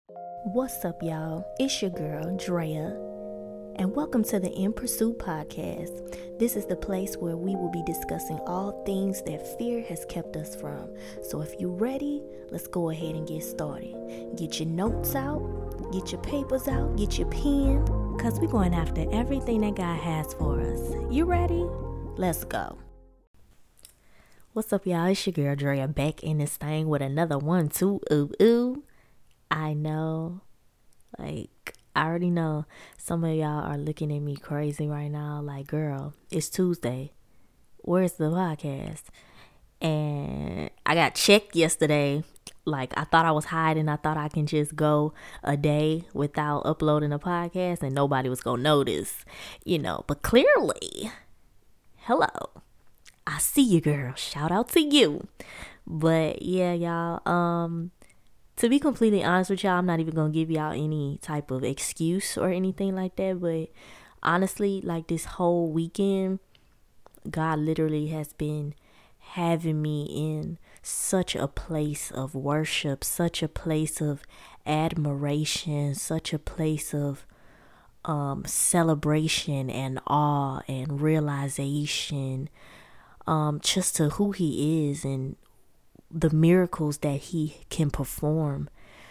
What's up, y'all? It's your girl, Drea, and welcome to the In Pursuit podcast. This is the place where we will be discussing all things that fear has kept us from. So if you're ready, let's go ahead and get started. Get your notes out, get your papers out, get your pen, because we're going after everything that God has for us. You ready? Let's go. What's up, y'all? It's your girl, Drea, back in this thing with another one, two, ooh. I know, I already know some of y'all are looking at me crazy right now. Like, girl, it's Tuesday. Where's the podcast? And I got checked yesterday. Like, I thought I was hiding. I thought I can just go a day without uploading a podcast and nobody was going to notice, But clearly, hello. I see you, girl. Shout out to you. But yeah, y'all, to be completely honest with y'all, I'm not even going to give y'all any type of excuse or anything like that. But honestly, like this whole weekend, God literally has been having me in such a place of worship, such a place of admiration, such a place of celebration and awe and realization, just to who He is and the miracles that He can perform.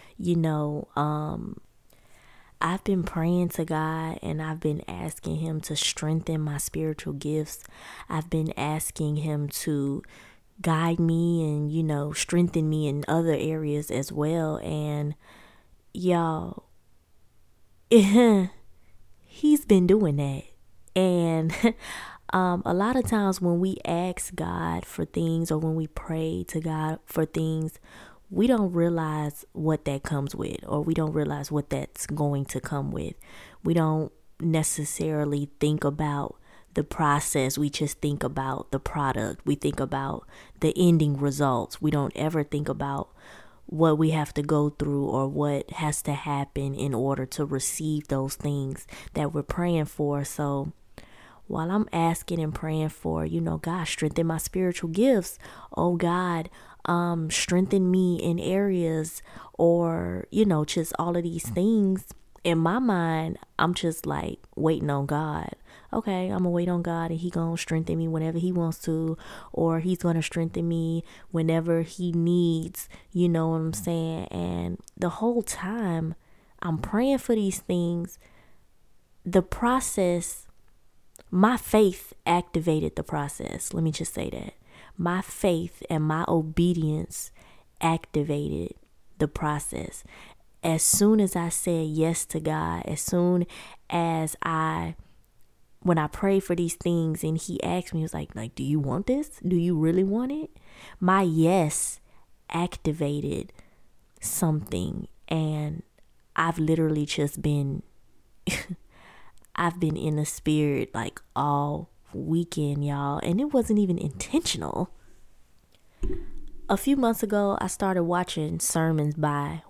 I've been praying to God and I've been asking Him to strengthen my spiritual gifts. I've been asking Him to guide me and, strengthen me in other areas as well. And y'all, He's been doing that. And a lot of times when we ask God for things or when we pray to God for things, we don't realize what that comes with, or we don't realize what that's going to come with. We don't necessarily think about the process. We just think about the product. We think about the ending results. We don't ever think about what we have to go through or what has to happen in order to receive those things that we're praying for. So while I'm asking and praying for, God, strengthen my spiritual gifts. Oh God, strengthen me in areas, or, just all of these things. In my mind, I'm just like waiting on God. Okay, I'm gonna wait on God and He gonna strengthen me whenever He wants to, or He's gonna strengthen me whenever He needs, you know what I'm saying? And the whole time I'm praying for these things, the process, my faith activated the process. Let me just say that. My faith and my obedience activated the process. As soon as I said yes to God, as soon as when I prayed for these things and He asked me, He was like, do you want this? Do you really want it? My yes activated something. And I've literally just been I've been in the spirit like all weekend, y'all, and it wasn't even intentional. A few months ago, I started watching sermons by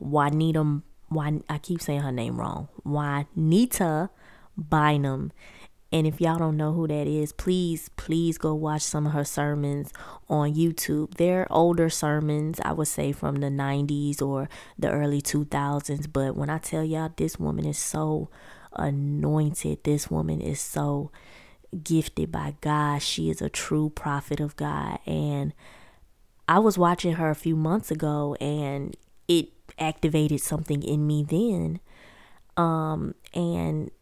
I keep saying her name wrong, Juanita Bynum. And if y'all don't know who that is, please go watch some of her sermons on YouTube. They're older sermons, I would say from the 90s or the early 2000s. But when I tell y'all, this woman is so anointed. This woman is so gifted by God. She is a true prophet of God. And I was watching her a few months ago and it activated something in me then. And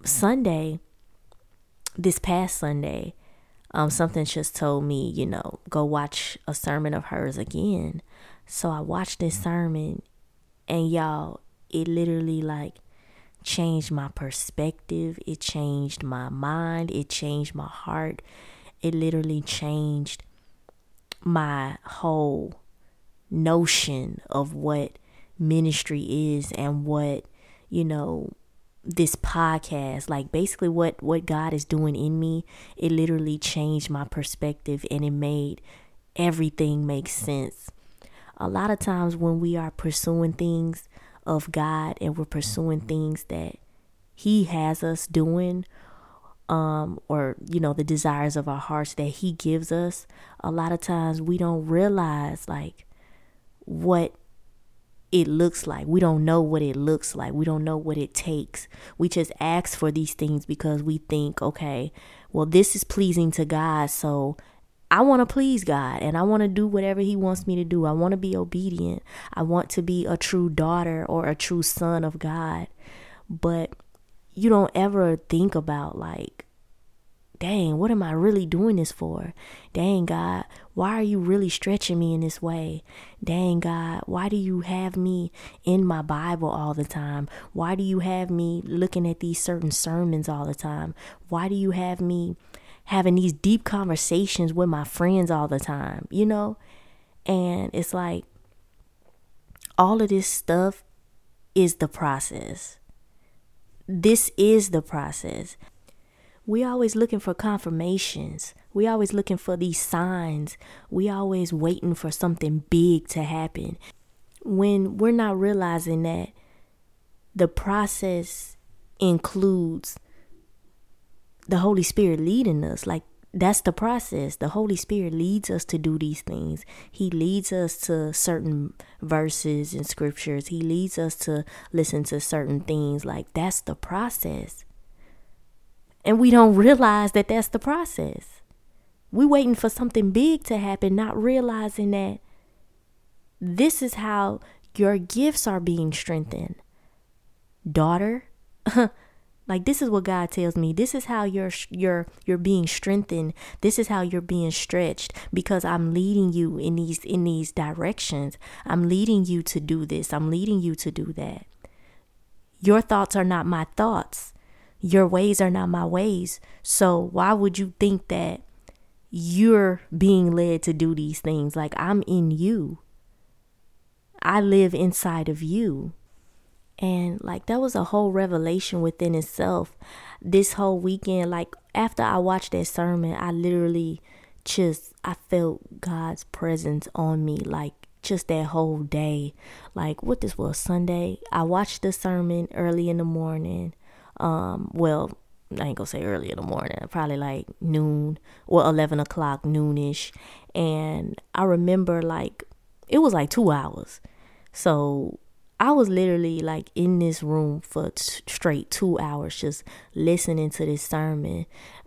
this past Sunday, something just told me, go watch a sermon of hers again. So I watched this sermon and y'all, it literally changed my perspective. It changed my mind. It changed my heart. It literally changed my whole notion of what ministry is and what, this podcast, basically what God is doing in me. It literally changed my perspective and it made everything make sense. A lot of times when we are pursuing things of God and we're pursuing things that He has us doing, or the desires of our hearts that He gives us, a lot of times we don't realize what it looks like. We don't know what it looks like. We don't know what it takes. We just ask for these things because we think, okay, well, this is pleasing to God, so I want to please God and I want to do whatever he wants me to do. I want to be obedient. I want to be a true daughter or a true son of God. But you don't ever think about like, dang, what am I really doing this for? Dang, God, why are you really stretching me in this way? Dang, God, why do you have me in my Bible all the time? Why do you have me looking at these certain sermons all the time? Why do you have me having these deep conversations with my friends all the time? You know? And it's like, all of this stuff is the process. This is the process. We always looking for confirmations. We always looking for these signs. We always waiting for something big to happen, when we're not realizing that the process includes the Holy Spirit leading us. Like, that's the process. The Holy Spirit leads us to do these things. He leads us to certain verses in scriptures. He leads us to listen to certain things. Like, that's the process. And we don't realize that that's the process. We waiting for something big to happen, not realizing that this is how your gifts are being strengthened. Daughter, like, this is what God tells me. This is how you're being strengthened. This is how you're being stretched, because I'm leading you in these directions. I'm leading you to do this. I'm leading you to do that. Your thoughts are not my thoughts. Your ways are not my ways. So why would you think that you're being led to do these things? Like, I'm in you. I live inside of you. And like, that was a whole revelation within itself. This whole weekend, like, after I watched that sermon, I literally I felt God's presence on me, like, just that whole day. Like, what this was, Sunday. I watched the sermon early in the morning. Well, I ain't gonna say early in the morning, probably like noon or 11 o'clock, noonish. And I remember, like, it was like 2 hours. So I was literally like in this room for straight 2 hours, just listening to this sermon.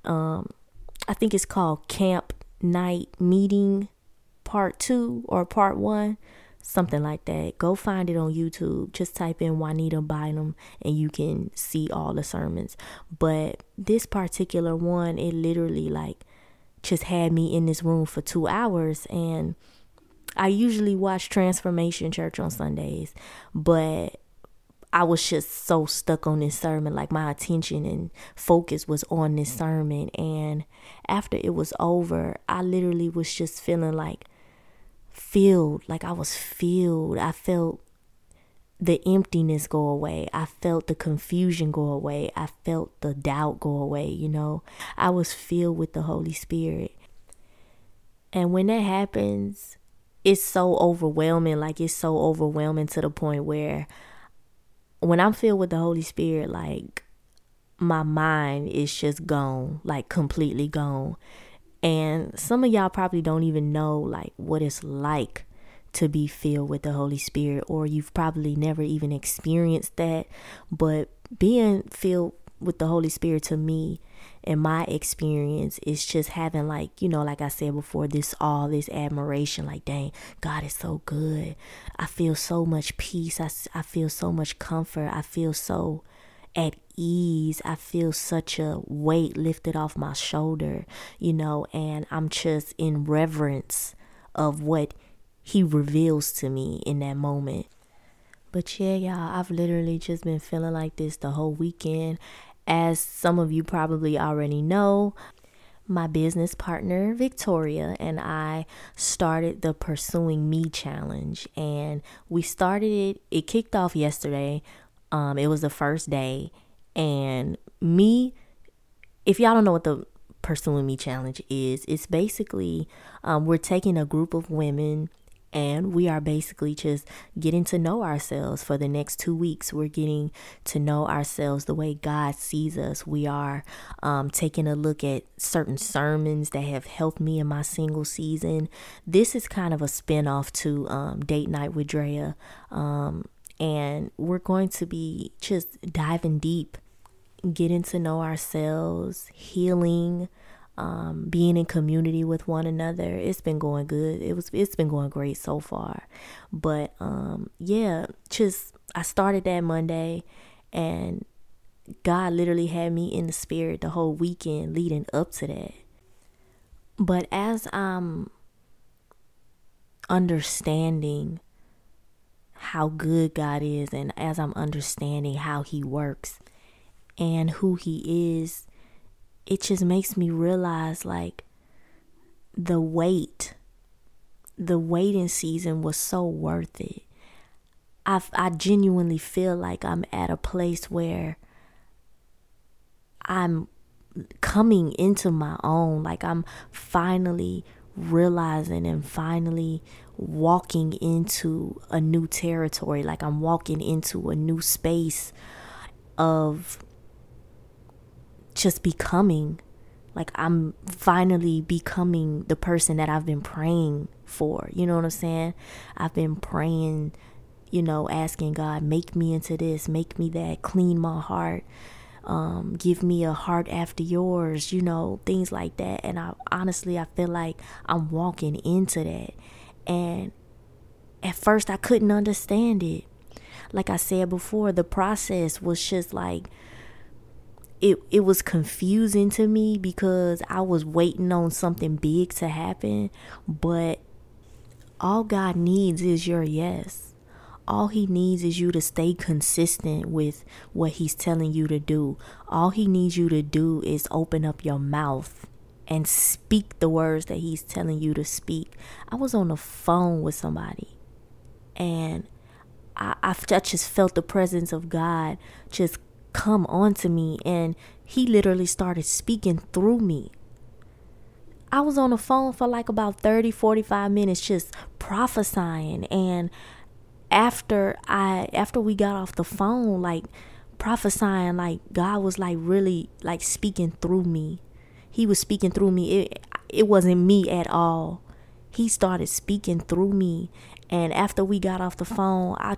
I think it's called Camp Night Meeting Part 2 or Part 1. Something like that. Go find it on YouTube. Just type in Juanita Bynum and you can see all the sermons. But this particular one, it literally like just had me in this room for 2 hours. And I usually watch Transformation Church on Sundays, but I was just so stuck on this sermon. Like, my attention and focus was on this sermon. And after it was over, I literally was just feeling like filled. Like, I was filled. I felt the emptiness go away. I felt the confusion go away. I felt the doubt go away, you know. I was filled with the Holy Spirit. And when that happens, it's so overwhelming. Like, it's so overwhelming to the point where when I'm filled with the Holy Spirit, like, my mind is just gone, like completely gone. And some of y'all probably don't even know like what it's like to be filled with the Holy Spirit, or you've probably never even experienced that. But being filled with the Holy Spirit, to me, in my experience, is just having, like, you know, like I said before, this admiration, like, dang, God is so good. I feel so much peace. I feel so much comfort. I feel so at ease. I feel such a weight lifted off my shoulder, you know, and I'm just in reverence of what he reveals to me in that moment. But yeah, y'all, I've literally just been feeling like this the whole weekend. As some of you probably already know, my business partner, Victoria, and I started the Pursuing Me Challenge. And we started it kicked off yesterday. It was the first day. And if y'all don't know what the Pursuing Me Challenge is, it's basically we're taking a group of women And we are basically just getting to know ourselves for the next 2 weeks. We're getting to know ourselves the way God sees us. We are taking a look at certain sermons that have helped me in my single season. This is kind of a spinoff to Date Night with Drea. And we're going to be just diving deep, getting to know ourselves, healing, being in community with one another. It's been going good. It's been going great so far. But I started that Monday, and God literally had me in the spirit the whole weekend leading up to that. But as I'm understanding how good God is, and as I'm understanding how he works and who he is, it just makes me realize like the waiting season was so worth it. I genuinely feel like I'm at a place where I'm coming into my own. Like I'm finally realizing and finally walking into a new territory. Like I'm walking into a new space of just becoming. Like I'm finally becoming the person that I've been praying for. You know what I'm saying? I've been praying, asking God, make me into this, make me that, clean my heart, give me a heart after yours, things like that. And I feel like I'm walking into that. And at first I couldn't understand it. Like I said before, the process was just like, it was confusing to me because I was waiting on something big to happen. But all God needs is your yes. All he needs is you to stay consistent with what he's telling you to do. All he needs you to do is open up your mouth and speak the words that he's telling you to speak. I was on the phone with somebody, and I just felt the presence of God just come onto me, and he literally started speaking through me. I was on the phone for like about 30-45 minutes just prophesying, and after we got off the phone, like prophesying, like God was like really like speaking through me. He was speaking through me. It wasn't me at all. He started speaking through me. And after we got off the phone, I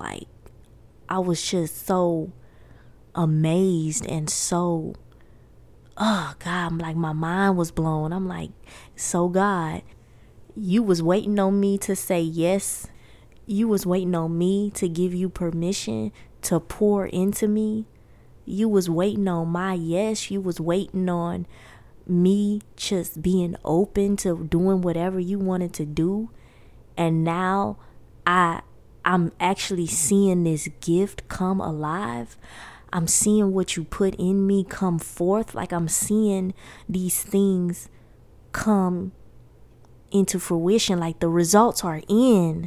was just so amazed and so, oh God, I'm like, my mind was blown. I'm like, so God, you was waiting on me to say yes. You was waiting on me to give you permission to pour into me. You was waiting on my yes. You was waiting on me just being open to doing whatever you wanted to do. And now I'm actually seeing this gift come alive. I'm seeing what you put in me come forth. Like I'm seeing these things come into fruition. Like the results are in.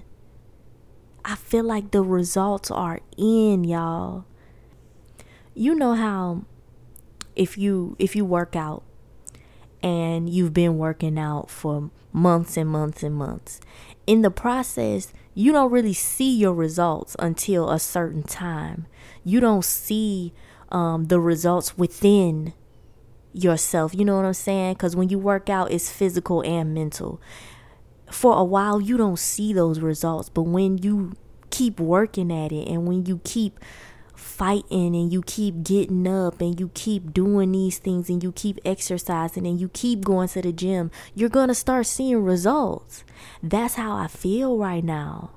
I feel like the results are in, y'all. You know how if you work out and you've been working out for months and months and months, in the process, you don't really see your results until a certain time. You don't see the results within yourself. You know what I'm saying? Because when you work out, it's physical and mental. For a while, you don't see those results. But when you keep working at it, and when you keep fighting, and you keep getting up, and you keep doing these things, and you keep exercising, and you keep going to the gym, you're going to start seeing results. That's how I feel right now.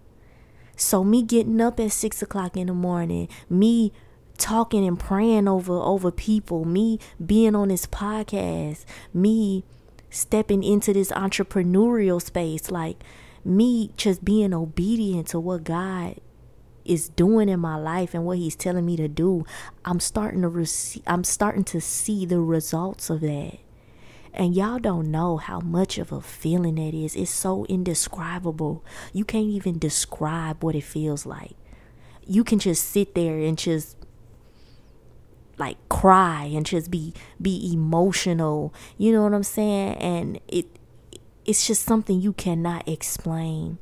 So me getting up at 6 o'clock in the morning, me talking and praying over people, me being on this podcast, me stepping into this entrepreneurial space, like me just being obedient to what God is doing in my life and what he's telling me to do. I'm starting to see the results of that. And y'all don't know how much of a feeling that is. It's so indescribable. You can't even describe what it feels like. You can just sit there and just like cry and just be emotional. You know what I'm saying? And It's just something you cannot explain.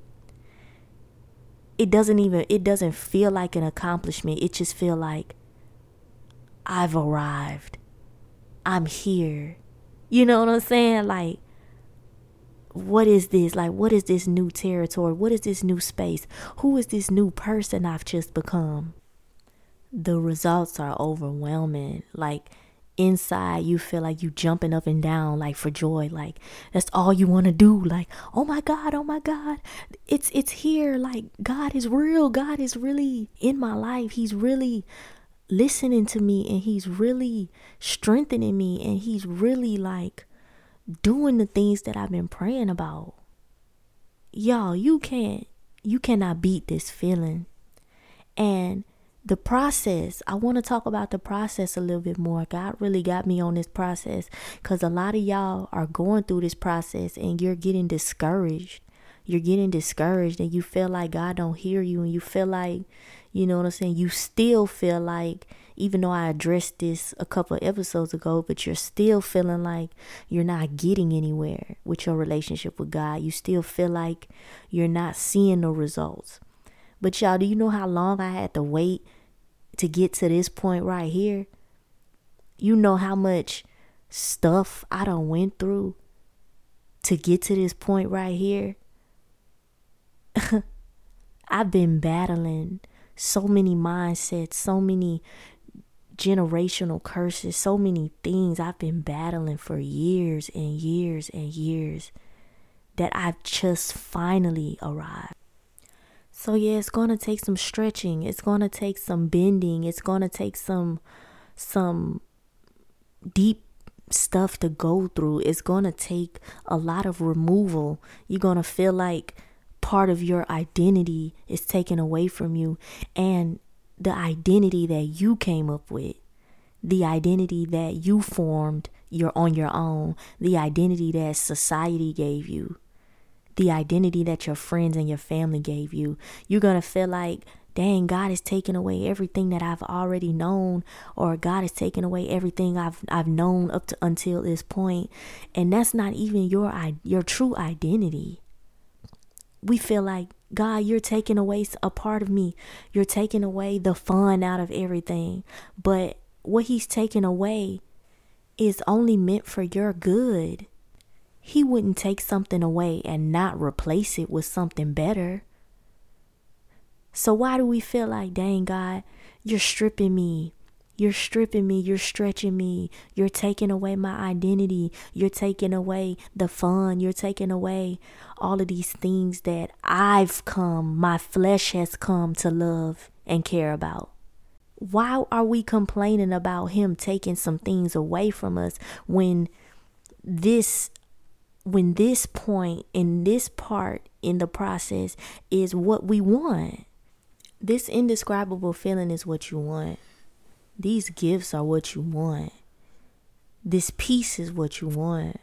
It doesn't feel like an accomplishment. It just feel like I've arrived. I'm here. You know what I'm saying? Like, what is this? Like, what is this new territory? What is this new space? Who is this new person I've just become? The results are overwhelming. Like, inside you feel like you jumping up and down, like, for joy. Like, that's all you want to do. Like, oh my God, it's here. Like, God is real. God is really in my life. He's really listening to me, and he's really strengthening me, and he's really like doing the things that I've been praying about. Y'all, you cannot beat this feeling. And the process, I want to talk about the process a little bit more. God really got me on this process, because a lot of y'all are going through this process and you're getting discouraged. You're getting discouraged and you feel like God don't hear you, and you feel like, you know what I'm saying? You still feel like, even though I addressed this a couple of episodes ago, but you're still feeling like you're not getting anywhere with your relationship with God. You still feel like you're not seeing the results. But y'all, do you know how long I had to wait to get to this point right here? You know how much stuff I done went through to get to this point right here? I've been battling so many mindsets, so many generational curses, so many things I've been battling for years and years and years, that I've just finally arrived. So yeah, it's going to take some stretching. It's going to take some bending. It's going to take some deep stuff to go through. It's going to take a lot of removal. You're going to feel like part of your identity is taken away from you, and the identity that you came up with, the identity that you formed you're on your own, the identity that society gave you, the identity that your friends and your family gave you. You're going to feel like, dang, God is taking away everything that I've already known, or God is taking away everything I've known up to until this point. And that's not even your true identity. We feel like, God, you're taking away a part of me. You're taking away the fun out of everything. But what he's taking away is only meant for your good. He wouldn't take something away and not replace it with something better. So why do we feel like, dang, God, you're stripping me? You're stripping me. You're stretching me. You're taking away my identity. You're taking away the fun. You're taking away all of these things that my flesh has come to love and care about. Why are we complaining about him taking some things away from us when this point in this part in the process is what we want? This indescribable feeling is what you want. These gifts are what you want. This peace is what you want.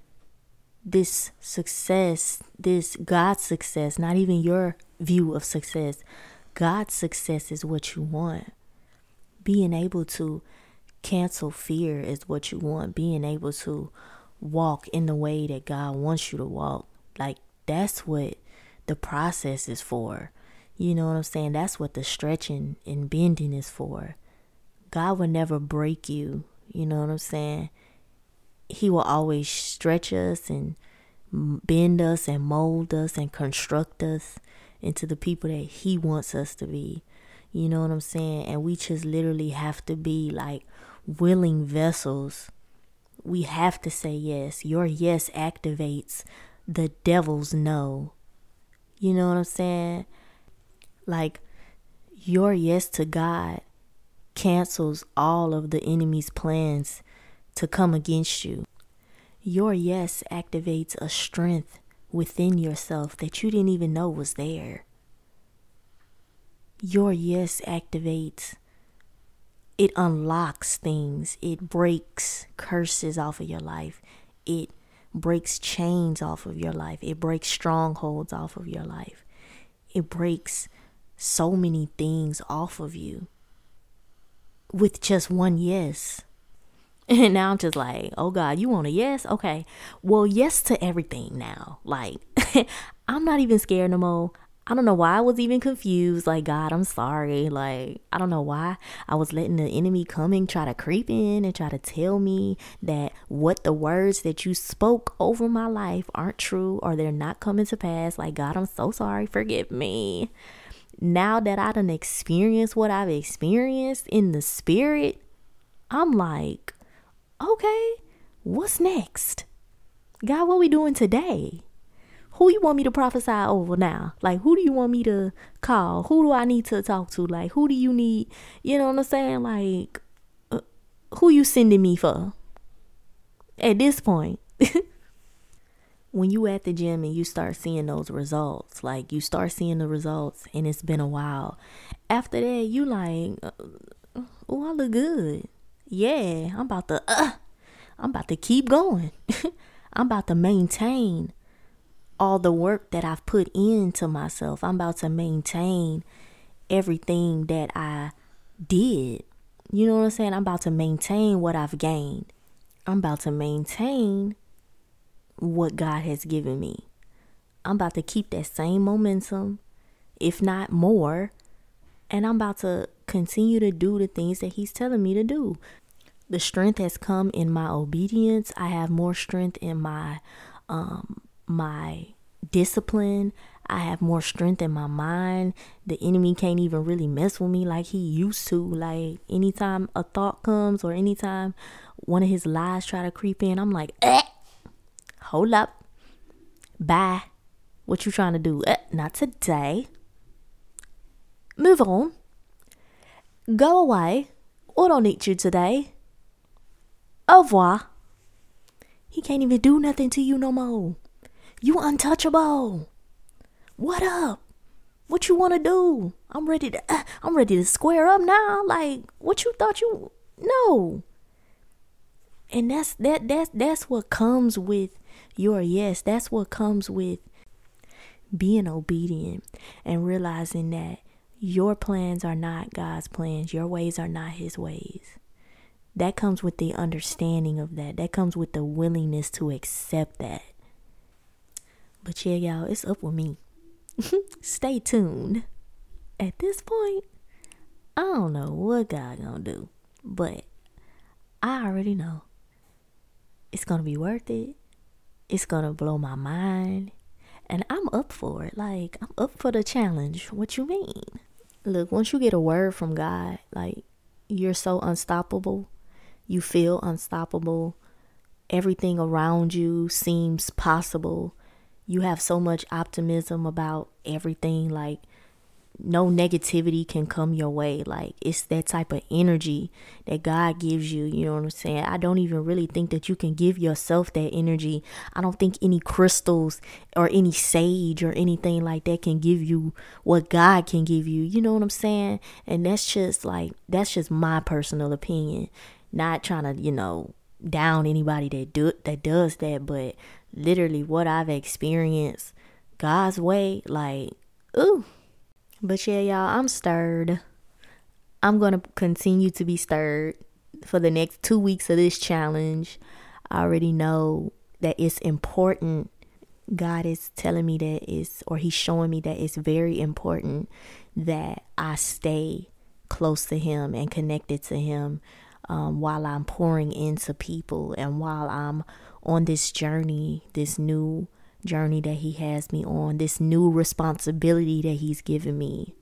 This success, this God's success, not even your view of success. God's success is what you want. Being able to cancel fear is what you want. Being able to walk in the way that God wants you to walk. Like, that's what the process is for. You know what I'm saying? That's what the stretching and bending is for. God will never break you. You know what I'm saying? He will always stretch us and bend us and mold us and construct us into the people that he wants us to be. You know what I'm saying? And we just literally have to be like willing vessels. We have to say yes. Your yes activates the devil's no. You know what I'm saying? Like, your yes to God cancels all of the enemy's plans to come against you. Your yes activates a strength within yourself that you didn't even know was there. Your yes activates, it unlocks things. It breaks curses off of your life. It breaks chains off of your life. It breaks strongholds off of your life. It breaks so many things off of you with just one yes. And now I'm just like, oh God, you want a yes? Okay. Well, yes to everything now. Like, I'm not even scared no more. I don't know why I was even confused. Like, God, I'm sorry. Like, I don't know why I was letting the enemy come and try to creep in and try to tell me that what the words that you spoke over my life aren't true or they're not coming to pass. Like, God, I'm so sorry. Forgive me. Now that I done experienced what I've experienced in the spirit, I'm like, okay, what's next? God, what we doing today? Who you want me to prophesy over now? Like, who do you want me to call? Who do I need to talk to? Like, who do you need? You know what I'm saying? Like, who you sending me for? At this point, when you at the gym and you start seeing those results, like you start seeing the results and it's been a while. After that, you like, oh, I look good. Yeah, I'm about to keep going. I'm about to maintain all the work that I've put into myself. I'm about to maintain everything that I did. You know what I'm saying? I'm about to maintain what I've gained. I'm about to maintain what God has given me. I'm about to keep that same momentum, if not more. And I'm about to continue to do the things that He's telling me to do. The strength has come in my obedience. I have more strength in my discipline. I have more strength in my mind. The enemy can't even really mess with me like he used to. Like, anytime a thought comes or anytime one of his lies try to creep in, I'm like, hold up. Bye. What you trying to do? Not today. Move on. Go away. I don't need you today. Au revoir. He can't even do nothing to you no more. You untouchable. What up? What you want to do? I'm ready to square up now. Like, what you thought you no. And that's what comes with your yes. That's what comes with being obedient and realizing that your plans are not God's plans. Your ways are not His ways. That comes with the understanding of that. That comes with the willingness to accept that. But yeah, y'all, it's up with me. Stay tuned. At this point, I don't know what God gonna do, but I already know it's gonna be worth it. It's gonna blow my mind, and I'm up for it. Like, I'm up for the challenge. What you mean? Look, once you get a word from God, like, you're so unstoppable. You feel unstoppable. Everything around you seems possible. You have so much optimism about everything. Like, no negativity can come your way. Like, it's that type of energy that God gives you. You know what I'm saying? I don't even really think that you can give yourself that energy. I don't think any crystals or any sage or anything like that can give you what God can give you. You know what I'm saying? And that's just my personal opinion. Not trying to, down anybody that does that, but literally what I've experienced God's way, like, ooh. But yeah, y'all, I'm stirred. I'm going to continue to be stirred for the next 2 weeks of this challenge. I already know that it's important. God is telling me He's showing me that it's very important that I stay close to Him and connected to Him while I'm pouring into people and while I'm on this journey, this new journey that He has me on, this new responsibility that He's given me.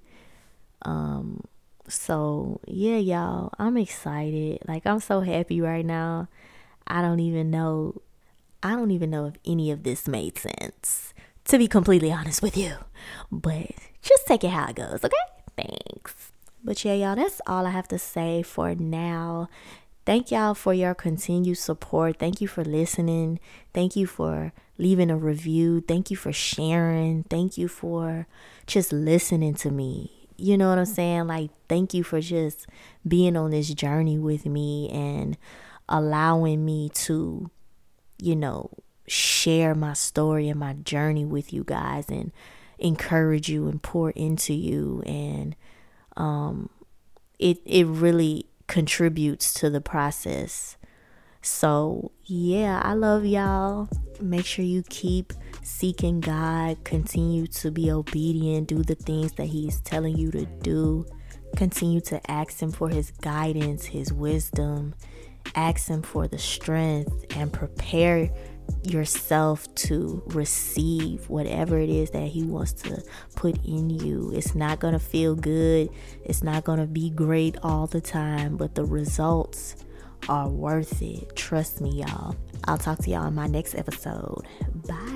So yeah, y'all, I'm excited. Like, I'm so happy right now. I don't even know if any of this made sense, to be completely honest with you, but just take it how it goes. Okay, thanks. But yeah, y'all, that's all I have to say for now. Thank y'all for your continued support. Thank you for listening. Thank you for leaving a review. Thank you for sharing. Thank you for just listening to me. You know what I'm saying? Like, thank you for just being on this journey with me and allowing me to, share my story and my journey with you guys and encourage you and pour into you. And it really contributes to the process So, yeah, I love y'all. Make sure you keep seeking God, continue to be obedient, do the things that He's telling you to do. Continue to ask Him for His guidance, His wisdom. Ask Him for the strength and prepare yourself to receive whatever it is that He wants to put in you. It's not going to feel good. It's not going to be great all the time, but the results are worth it. Trust me, y'all. I'll talk to y'all in my next episode. Bye.